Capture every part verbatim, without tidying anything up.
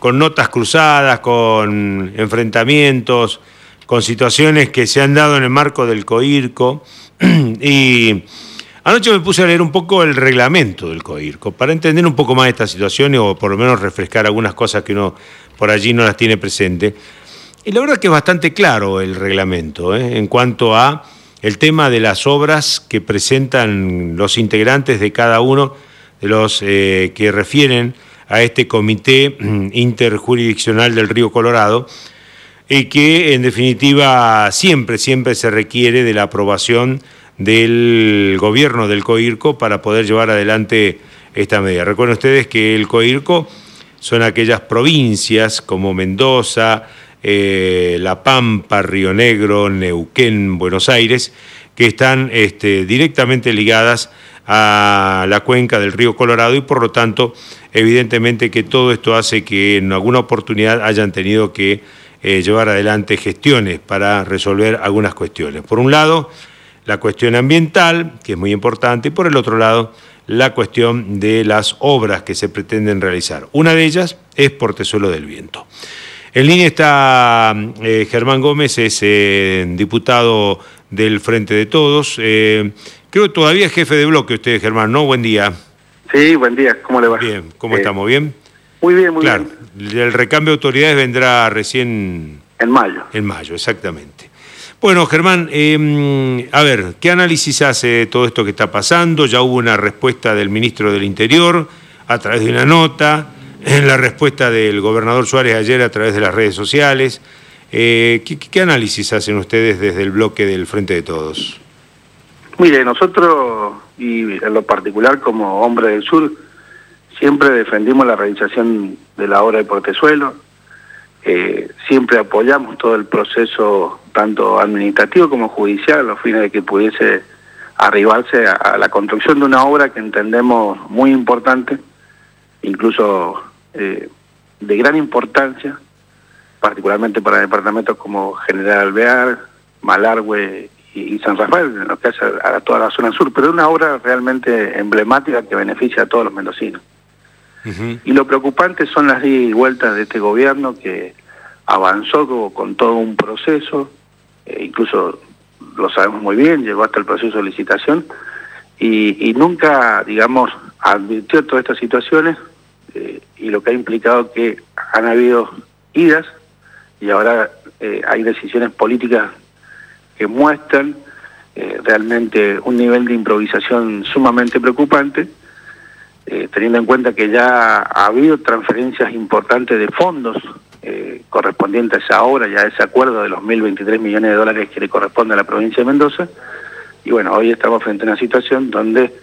con notas cruzadas, con enfrentamientos, con situaciones que se han dado en el marco del COIRCO. Y anoche me puse a leer un poco el reglamento del COIRCO para entender un poco más esta situación o por lo menos refrescar algunas cosas que uno por allí no las tiene presente. Y la verdad que es bastante claro el reglamento, ¿eh? En cuanto a el tema de las obras que presentan los integrantes de cada uno de los eh, que refieren a este comité interjurisdiccional del Río Colorado, y que en definitiva siempre, siempre se requiere de la aprobación del gobierno del COIRCO para poder llevar adelante esta medida. Recuerden ustedes que el COIRCO son aquellas provincias como Mendoza, eh, La Pampa, Río Negro, Neuquén, Buenos Aires, que están este, directamente ligadas a la cuenca del Río Colorado y por lo tanto, evidentemente que todo esto hace que en alguna oportunidad hayan tenido que eh, llevar adelante gestiones para resolver algunas cuestiones. Por un lado, la cuestión ambiental, que es muy importante, y por el otro lado, la cuestión de las obras que se pretenden realizar. Una de ellas es Portezuelo del Viento. En línea está eh, Germán Gómez, es eh, diputado del Frente de Todos. Eh, creo que todavía es jefe de bloque usted, Germán, ¿no? Buen día. Sí, buen día. ¿Cómo le va? Bien, ¿cómo eh, estamos? ¿Bien? Muy bien, muy claro, bien. Claro, el recambio de autoridades vendrá recién... En mayo. En mayo, exactamente. Bueno, Germán, eh, a ver, ¿qué análisis hace de todo esto que está pasando? Ya hubo una respuesta del ministro del Interior a través de una nota, en la respuesta del gobernador Suárez ayer a través de las redes sociales. Eh, ¿qué, ¿Qué análisis hacen ustedes desde el bloque del Frente de Todos? Mire, nosotros, y en lo particular como hombre del sur, siempre defendimos la realización de la obra de Portezuelo, eh, siempre apoyamos todo el proceso, tanto administrativo como judicial, a los fines de que pudiese arribarse a, a la construcción de una obra que entendemos muy importante, incluso eh, de gran importancia, particularmente para departamentos como General Alvear, Malargüe y, y San Rafael, en lo que hace a, a toda la zona sur, pero es una obra realmente emblemática que beneficia a todos los mendocinos. Uh-huh. Y lo preocupante son las idas y vueltas de este gobierno que avanzó con, con todo un proceso, eh, incluso lo sabemos muy bien, llegó hasta el proceso de licitación y, y nunca, digamos, advirtió todas estas situaciones eh, y lo que ha implicado que han habido idas y ahora eh, hay decisiones políticas que muestran eh, realmente un nivel de improvisación sumamente preocupante, eh, teniendo en cuenta que ya ha habido transferencias importantes de fondos eh, correspondientes a esa obra, ya a ese acuerdo de los mil veintitrés millones de dólares que le corresponde a la provincia de Mendoza. Y bueno, hoy estamos frente a una situación donde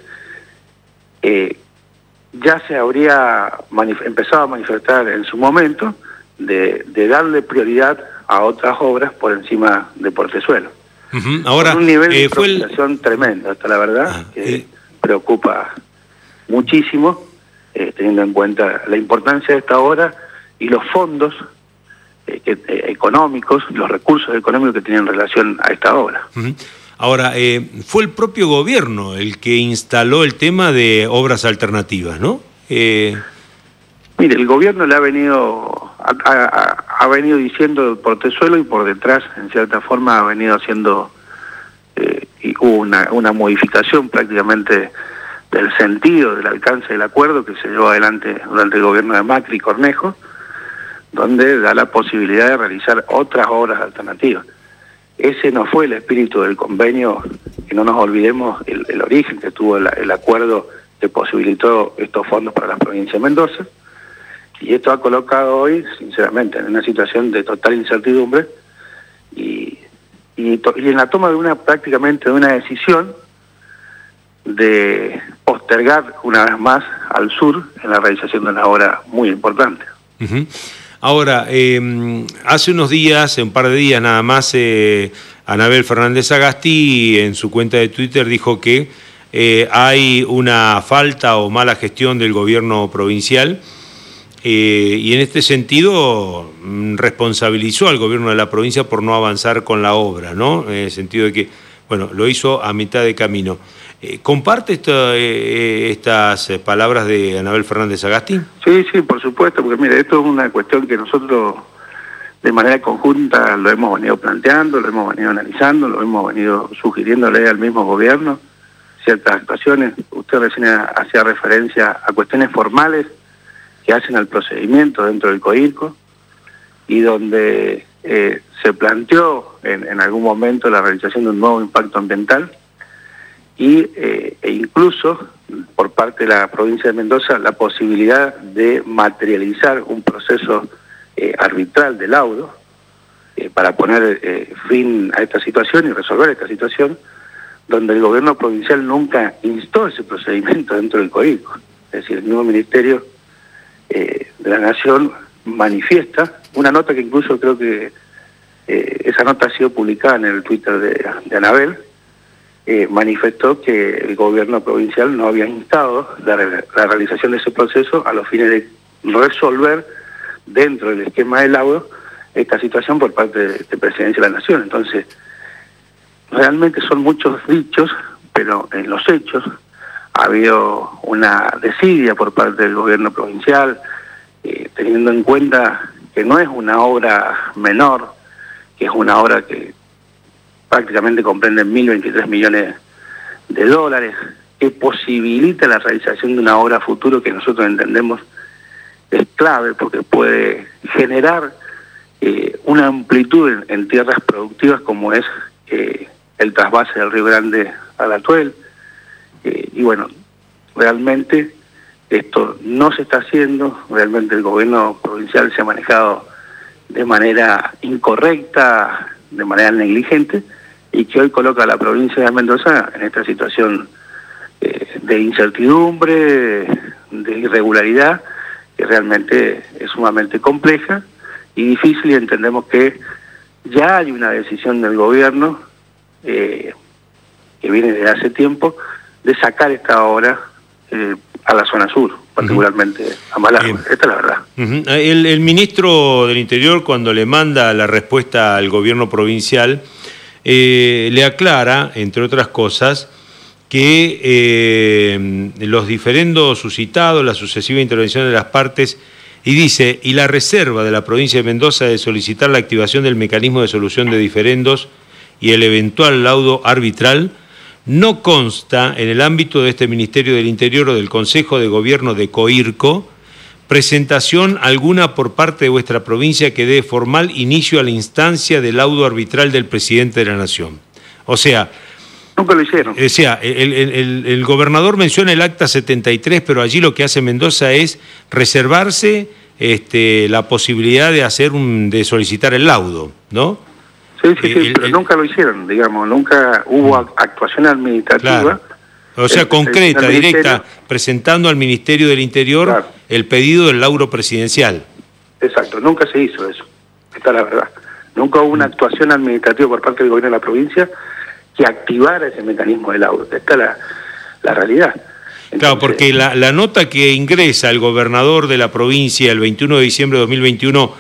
eh, ya se habría empezado a manifestar en su momento de, de darle prioridad a otras obras por encima de Portezuelo. Uh-huh. Ahora, Con un nivel de eh, fue improvisación el... tremendo, hasta la verdad, ah, que eh... preocupa muchísimo, eh, teniendo en cuenta la importancia de esta obra y los fondos eh, que, eh, económicos, los recursos económicos que tienen relación a esta obra. Uh-huh. Ahora, eh, fue el propio gobierno el que instaló el tema de obras alternativas, ¿no? Eh... Mire, el gobierno le ha venido ha, ha, ha venido diciendo Portezuelo y por detrás, en cierta forma, ha venido haciendo eh, y hubo una, una modificación prácticamente del sentido, del alcance del acuerdo que se llevó adelante durante el gobierno de Macri y Cornejo, donde da la posibilidad de realizar otras obras alternativas. Ese no fue el espíritu del convenio, que no nos olvidemos el, el origen que tuvo el, el acuerdo que posibilitó estos fondos para la provincia de Mendoza, y esto ha colocado hoy, sinceramente, en una situación de total incertidumbre y, y, to, y en la toma de una prácticamente de una decisión de postergar una vez más al sur en la realización de una obra muy importante. Uh-huh. Ahora, eh, hace unos días, un par de días nada más, eh, Anabel Fernández Agasti en su cuenta de Twitter dijo que eh, hay una falta o mala gestión del gobierno provincial eh, y en este sentido responsabilizó al gobierno de la provincia por no avanzar con la obra, ¿no? En el sentido de que, bueno, lo hizo a mitad de camino. Eh, ¿Comparte esto, eh, estas palabras de Anabel Fernández Sagasti? Sí, sí, por supuesto, porque mire, esto es una cuestión que nosotros de manera conjunta lo hemos venido planteando, lo hemos venido analizando, lo hemos venido sugiriéndole al mismo gobierno ciertas actuaciones. Usted recién hacía referencia a cuestiones formales que hacen al procedimiento dentro del COIRCO y donde eh, se planteó en, en algún momento la realización de un nuevo impacto ambiental y eh, e incluso por parte de la provincia de Mendoza la posibilidad de materializar un proceso eh, arbitral de laudo eh, para poner eh, fin a esta situación y resolver esta situación, donde el gobierno provincial nunca instó ese procedimiento dentro del COIRCO. Es decir, el mismo Ministerio eh, de la Nación manifiesta una nota que incluso creo que eh, esa nota ha sido publicada en el Twitter de, de Anabel. Eh, manifestó que el gobierno provincial no había instado la, la realización de ese proceso a los fines de resolver dentro del esquema del laudo esta situación por parte de, de Presidencia de la Nación. Entonces, realmente son muchos dichos, pero en los hechos ha habido una desidia por parte del gobierno provincial, eh, teniendo en cuenta que no es una obra menor, que es una obra que prácticamente comprende mil veintitrés millones de dólares, que posibilita la realización de una obra a futuro que nosotros entendemos es clave porque puede generar eh, una amplitud en, en tierras productivas como es eh, el trasvase del Río Grande al Atuel. Eh, y bueno, realmente esto no se está haciendo, realmente el gobierno provincial se ha manejado de manera incorrecta, de manera negligente, y que hoy coloca a la provincia de Mendoza en esta situación eh, de incertidumbre, de irregularidad, que realmente es sumamente compleja y difícil, y entendemos que ya hay una decisión del gobierno eh, que viene desde hace tiempo de sacar esta obra eh, a la zona sur, particularmente uh-huh. a Malargüe. Eh, Esta es la verdad. Uh-huh. el, el ministro del Interior, cuando le manda la respuesta al gobierno provincial, Eh, le aclara, entre otras cosas, que eh, los diferendos suscitados, la sucesiva intervención de las partes, y dice, y la reserva de la provincia de Mendoza de solicitar la activación del mecanismo de solución de diferendos y el eventual laudo arbitral, no consta en el ámbito de este Ministerio del Interior o del Consejo de Gobierno de COIRCO presentación alguna por parte de vuestra provincia que dé formal inicio a la instancia del laudo arbitral del presidente de la Nación. O sea... Nunca lo hicieron. Decía, el, el, el, el gobernador menciona el acta setenta y tres, pero allí lo que hace Mendoza es reservarse este, la posibilidad de hacer un, de solicitar el laudo, ¿no? Sí, sí, sí, el, pero el, nunca lo hicieron, digamos, nunca hubo actuación administrativa. Claro. O sea, el, concreta, el directa, presentando al Ministerio del Interior claro. el pedido del laudo presidencial. Exacto, nunca se hizo eso, esta es la verdad. Nunca hubo una actuación administrativa por parte del gobierno de la provincia que activara ese mecanismo de laudo. Esta es la, la realidad. Entonces, claro, porque la, la nota que ingresa el gobernador de la provincia el veintiuno de diciembre de dos mil veintiuno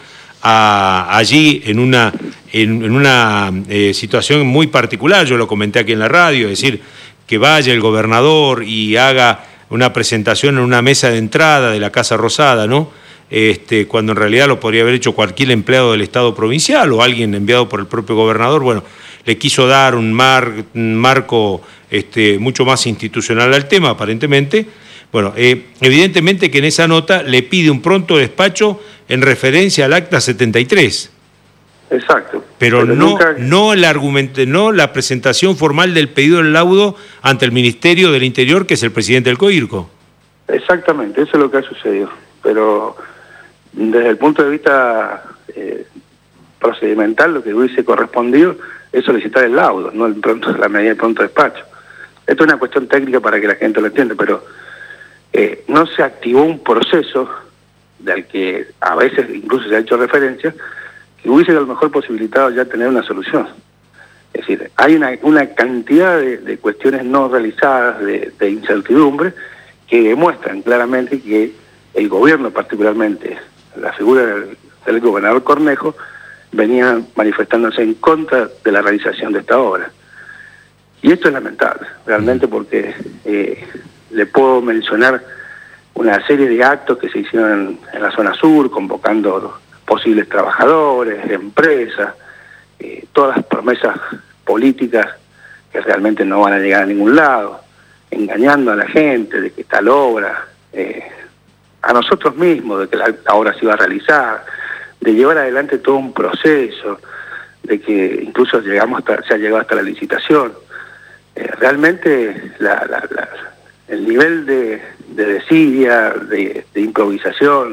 a, allí en una, en, en una eh, situación muy particular, yo lo comenté aquí en la radio, es decir, que vaya el gobernador y haga una presentación en una mesa de entrada de la Casa Rosada, ¿no? Este, cuando en realidad lo podría haber hecho cualquier empleado del Estado provincial o alguien enviado por el propio gobernador. Bueno, le quiso dar un, mar, un marco este, mucho más institucional al tema, aparentemente. Bueno, eh, evidentemente que en esa nota le pide un pronto despacho en referencia al acta setenta y tres. Exacto. Pero, pero no, nunca... no, el argumento, no la presentación formal del pedido del laudo ante el Ministerio del Interior, que es el presidente del COIRCO. Exactamente, eso es lo que ha sucedido. Pero desde el punto de vista eh, procedimental, lo que hubiese correspondido es solicitar el laudo, no el pronto, la medida de pronto despacho. Esto es una cuestión técnica para que la gente lo entienda, pero eh, no se activó un proceso del que a veces incluso se ha hecho referencia, que hubiese a lo mejor posibilitado ya tener una solución. Es decir, hay una, una cantidad de, de cuestiones no realizadas, de, de incertidumbre, que demuestran claramente que el gobierno, particularmente la figura del, del gobernador Cornejo, venía manifestándose en contra de la realización de esta obra. Y esto es lamentable, realmente, porque eh, le puedo mencionar una serie de actos que se hicieron en, en la zona sur, convocando posibles trabajadores, empresas, eh, todas las promesas políticas que realmente no van a llegar a ningún lado, engañando a la gente de que tal obra, eh, a nosotros mismos, de que la, la obra se iba a realizar, de llevar adelante todo un proceso, de que incluso llegamos hasta, se ha llegado hasta la licitación. Eh, realmente la, la, la, el nivel de, de desidia, de, de improvisación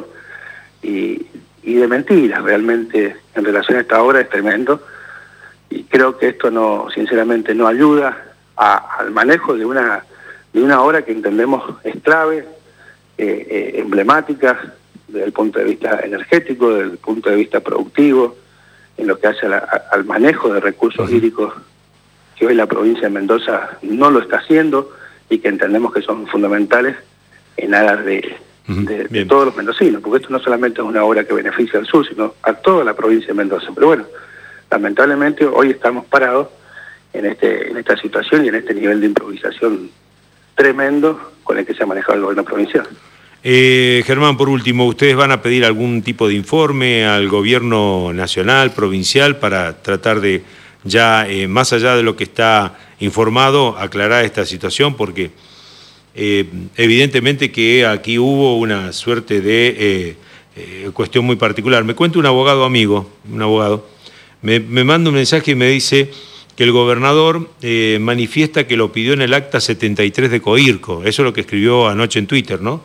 y, y de mentiras realmente en relación a esta obra es tremendo, y creo que esto no, sinceramente no ayuda a, al manejo de una, de una obra que entendemos es clave, eh, eh, emblemática desde el punto de vista energético, desde el punto de vista productivo, en lo que hace a la, a, al manejo de recursos hídricos, que hoy la provincia de Mendoza no lo está haciendo y que entendemos que son fundamentales en aras de, de, de todos los mendocinos, porque esto no solamente es una obra que beneficia al sur, sino a toda la provincia de Mendoza. Pero bueno, lamentablemente hoy estamos parados en, este, en esta situación y en este nivel de improvisación tremendo con el que se ha manejado el gobierno provincial. Eh, Germán, por último, ¿ustedes van a pedir algún tipo de informe al gobierno nacional, provincial, para tratar de ya, eh, más allá de lo que está informado, aclarar esta situación? Porque eh, evidentemente que aquí hubo una suerte de eh, eh, cuestión muy particular. Me cuenta un abogado amigo, un abogado, me, me manda un mensaje y me dice que el gobernador eh, manifiesta que lo pidió en el acta setenta y tres de Coirco. Eso es lo que escribió anoche en Twitter, ¿no?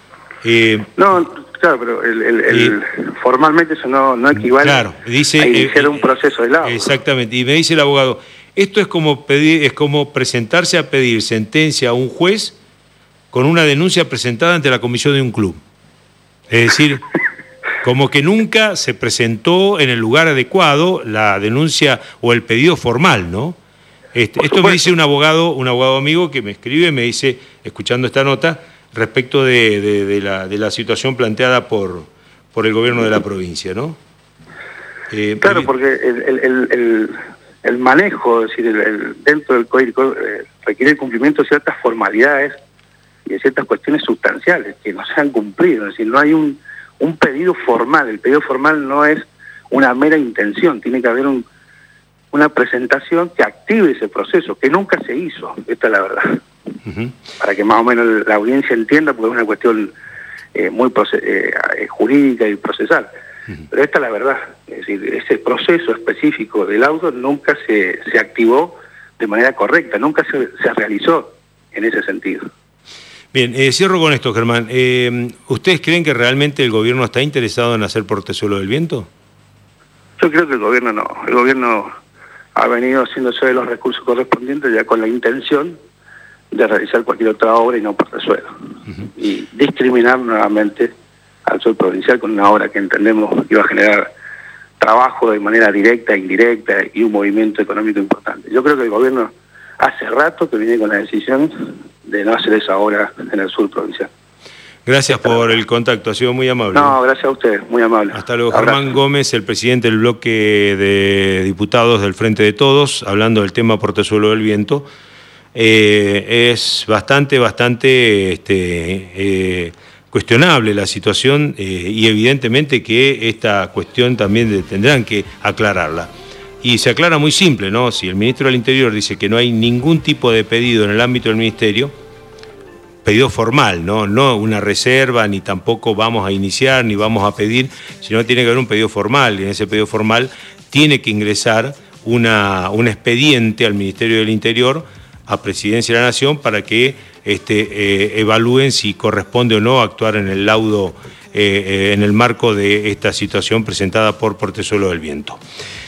Eh, no, claro, pero el, el, el, eh, formalmente eso no, no equivale claro, dice, a iniciar eh, un proceso de laudo. Exactamente, y me dice el abogado, esto es como pedir, es como presentarse a pedir sentencia a un juez con una denuncia presentada ante la comisión de un club. Es decir, como que nunca se presentó en el lugar adecuado la denuncia o el pedido formal, ¿no? Este, esto me dice un abogado, un abogado amigo que me escribe, me dice, escuchando esta nota, respecto de, de, de, la, de la situación planteada por, por el gobierno de la provincia, ¿no? Eh, claro, porque el, el, el, el manejo, es decir, el, el, dentro del Coirco eh, requiere el cumplimiento de ciertas formalidades y de ciertas cuestiones sustanciales que no se han cumplido. Es decir, no hay un, un pedido formal. El pedido formal no es una mera intención, tiene que haber un, una presentación que active ese proceso, que nunca se hizo, esta es la verdad. Uh-huh. Para que más o menos la audiencia entienda, porque es una cuestión eh, muy eh, jurídica y procesal. Uh-huh. Pero esta es la verdad, es decir, ese proceso específico del laudo nunca se, se activó de manera correcta, nunca se, se realizó en ese sentido. Bien, eh, cierro con esto, Germán. Eh, ¿Ustedes creen que realmente el gobierno está interesado en hacer Portezuelo del Viento? Yo creo que el gobierno no. El gobierno ha venido haciéndose de los recursos correspondientes ya con la intención de realizar cualquier otra obra y no Portezuelo. Uh-huh. Y discriminar nuevamente al sur provincial con una obra que entendemos que iba a generar trabajo de manera directa e indirecta y un movimiento económico importante. Yo creo que el gobierno hace rato que viene con la decisión de no hacer esa obra en el sur provincial. Gracias por el contacto, ha sido muy amable. No, gracias a usted, muy amable. Hasta luego. Abrazo. Germán Gómez, el presidente del bloque de diputados del Frente de Todos, hablando del tema Portezuelo del Viento. Eh, es bastante, bastante este, eh, cuestionable la situación eh, y evidentemente que esta cuestión también de, tendrán que aclararla. Y se aclara muy simple, ¿no? Si el ministro del Interior dice que no hay ningún tipo de pedido en el ámbito del ministerio, pedido formal, ¿no? No una reserva, ni tampoco vamos a iniciar, ni vamos a pedir, sino tiene que haber un pedido formal, y en ese pedido formal tiene que ingresar una, un expediente al Ministerio del Interior, a Presidencia de la Nación, para que este, eh, evalúen si corresponde o no actuar en el laudo, eh, eh, en el marco de esta situación presentada por Portezuelo del Viento.